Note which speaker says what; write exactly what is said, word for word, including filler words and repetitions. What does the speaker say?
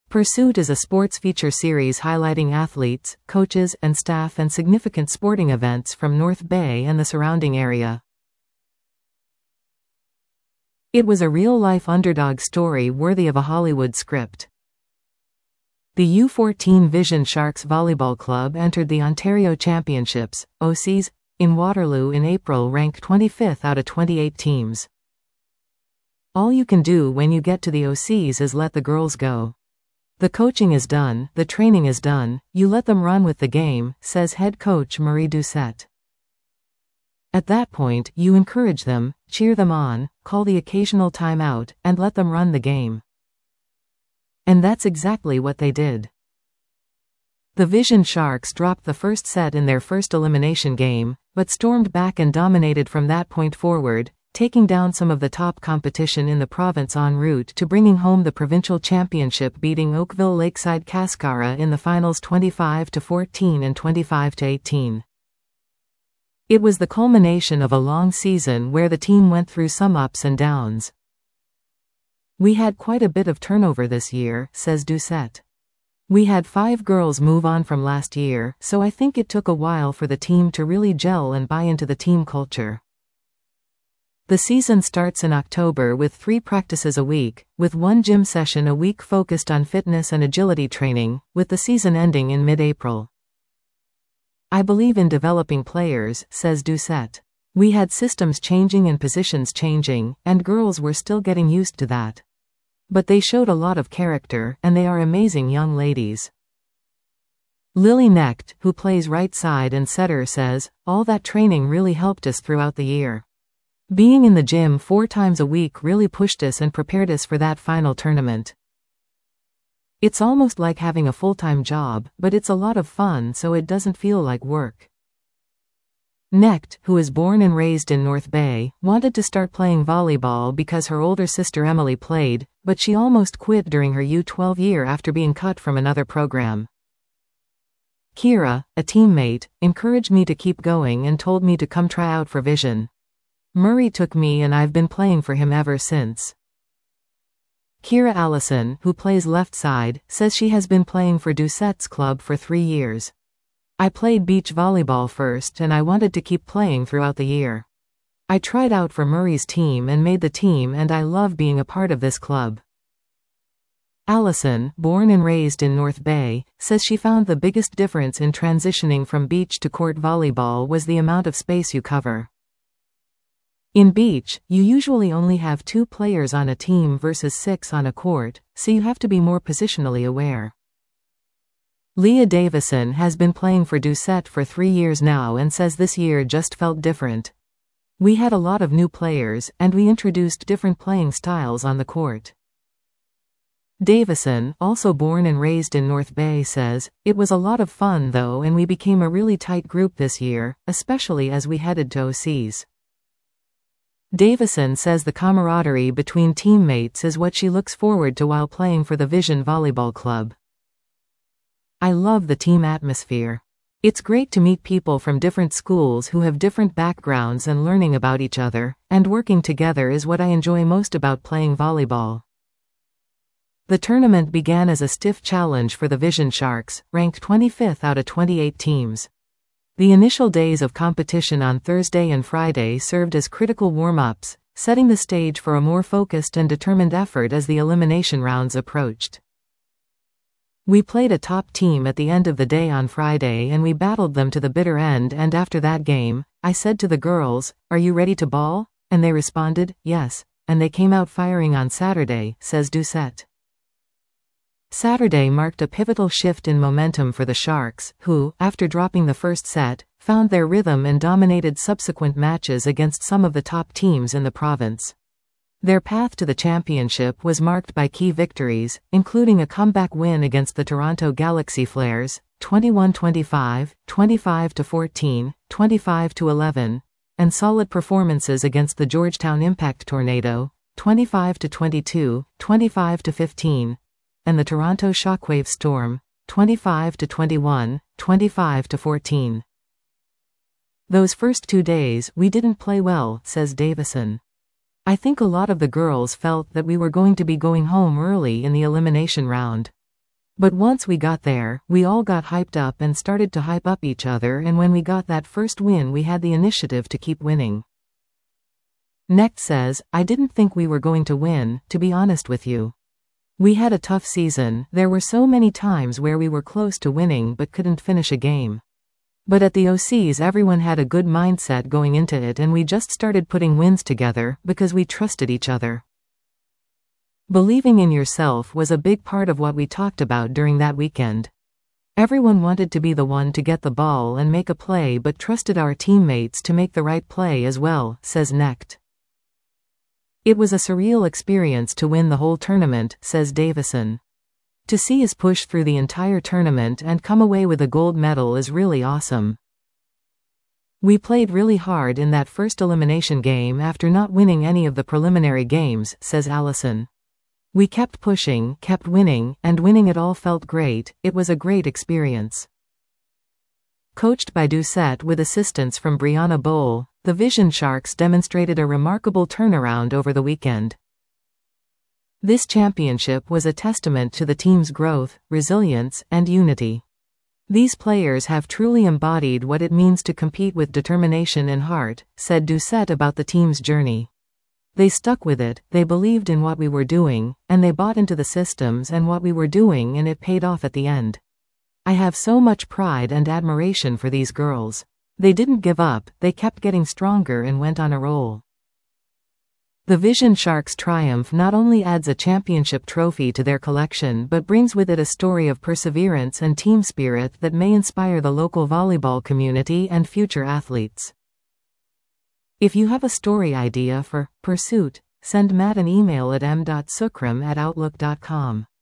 Speaker 1: Pursuit is a sports feature series highlighting athletes, coaches, and staff and significant sporting events from North Bay and the surrounding area. It was a real-life underdog story worthy of a Hollywood script. The U fourteen Vision Sharks Volleyball Club entered the Ontario Championships, O Cs, in Waterloo in April, ranked twenty-fifth out of twenty-eight teams. All you can do when you get to the O Cs is let the girls go. The coaching is done, the training is done, you let them run with the game, says head coach Marie Doucette. At that point, you encourage them, cheer them on, call the occasional timeout, and let them run the game. And that's exactly what they did. The Vision Sharks dropped the first set in their first elimination game, but stormed back and dominated from that point forward, taking down some of the top competition in the province en route to bringing home the provincial championship, beating Oakville Lakeside Cascara in the finals twenty-five to fourteen and twenty-five to eighteen. It was the culmination of a long season where the team went through some ups and downs. We had quite a bit of turnover this year, says Doucette. We had five girls move on from last year, so I think it took a while for the team to really gel and buy into the team culture. The season starts in October with three practices a week, with one gym session a week focused on fitness and agility training, with the season ending in mid-April. I believe in developing players, says Doucette. We had systems changing and positions changing, and girls were still getting used to that. But they showed a lot of character, and they are amazing young ladies. Lily Knecht, who plays right side and setter, says, all that training really helped us throughout the year. Being in the gym four times a week really pushed us and prepared us for that final tournament. It's almost like having a full-time job, but it's a lot of fun, so it doesn't feel like work. Knecht, who is born and raised in North Bay, wanted to start playing volleyball because her older sister Emily played, but she almost quit during her U twelve year after being cut from another program. Kira, a teammate, encouraged me to keep going and told me to come try out for Vision. Murray took me and I've been playing for him ever since. Kira Allison, who plays left side, says she has been playing for Doucette's club for three years. I played beach volleyball first and I wanted to keep playing throughout the year. I tried out for Murray's team and made the team, and I love being a part of this club. Allison, born and raised in North Bay, says she found the biggest difference in transitioning from beach to court volleyball was the amount of space you cover. In beach, you usually only have two players on a team versus six on a court, so you have to be more positionally aware. Leah Davison has been playing for Doucette for three years now and says this year just felt different. We had a lot of new players, and we introduced different playing styles on the court. Davison, also born and raised in North Bay, says, it was a lot of fun though, and we became a really tight group this year, especially as we headed to O Cs. Davison says the camaraderie between teammates is what she looks forward to while playing for the Vision Volleyball Club. I love the team atmosphere. It's great to meet people from different schools who have different backgrounds, and learning about each other, and working together is what I enjoy most about playing volleyball. The tournament began as a stiff challenge for the Vision Sharks, ranked twenty-fifth out of twenty-eight teams. The initial days of competition on Thursday and Friday served as critical warm-ups, setting the stage for a more focused and determined effort as the elimination rounds approached. We played a top team at the end of the day on Friday and we battled them to the bitter end, and after that game, I said to the girls, "Are you ready to ball?" And they responded, "Yes," and they came out firing on Saturday, says Doucette. Saturday marked a pivotal shift in momentum for the Sharks, who, after dropping the first set, found their rhythm and dominated subsequent matches against some of the top teams in the province. Their path to the championship was marked by key victories, including a comeback win against the Toronto Galaxy Flares, twenty-one twenty-five, twenty-five to fourteen, twenty-five to eleven, and solid performances against the Georgetown Impact Tornado, twenty-five to twenty-two, twenty-five to fifteen, and the Toronto Shockwave Storm, twenty-five to twenty-one, twenty-five to fourteen. Those first two days, we didn't play well, says Davison. I think a lot of the girls felt that we were going to be going home early in the elimination round. But once we got there, we all got hyped up and started to hype up each other, and when we got that first win we had the initiative to keep winning. Knecht says, I didn't think we were going to win, to be honest with you. We had a tough season, there were so many times where we were close to winning but couldn't finish a game. But at the O Cs everyone had a good mindset going into it, and we just started putting wins together, because we trusted each other. Believing in yourself was a big part of what we talked about during that weekend. Everyone wanted to be the one to get the ball and make a play but trusted our teammates to make the right play as well, says Knecht. It was a surreal experience to win the whole tournament, says Davison. To see us push through the entire tournament and come away with a gold medal is really awesome. We played really hard in that first elimination game after not winning any of the preliminary games, says Allison. We kept pushing, kept winning, and winning it all felt great. It was a great experience. Coached by Doucette with assistance from Brianna Bowl, the Vision Sharks demonstrated a remarkable turnaround over the weekend. This championship was a testament to the team's growth, resilience, and unity. These players have truly embodied what it means to compete with determination and heart, said Doucette about the team's journey. They stuck with it, they believed in what we were doing, and they bought into the systems and what we were doing, and it paid off at the end. I have so much pride and admiration for these girls. They didn't give up, they kept getting stronger and went on a roll. The Vision Sharks' triumph not only adds a championship trophy to their collection but brings with it a story of perseverance and team spirit that may inspire the local volleyball community and future athletes. If you have a story idea for Pursuit, send Matt an email at m dot sukram at outlook dot com.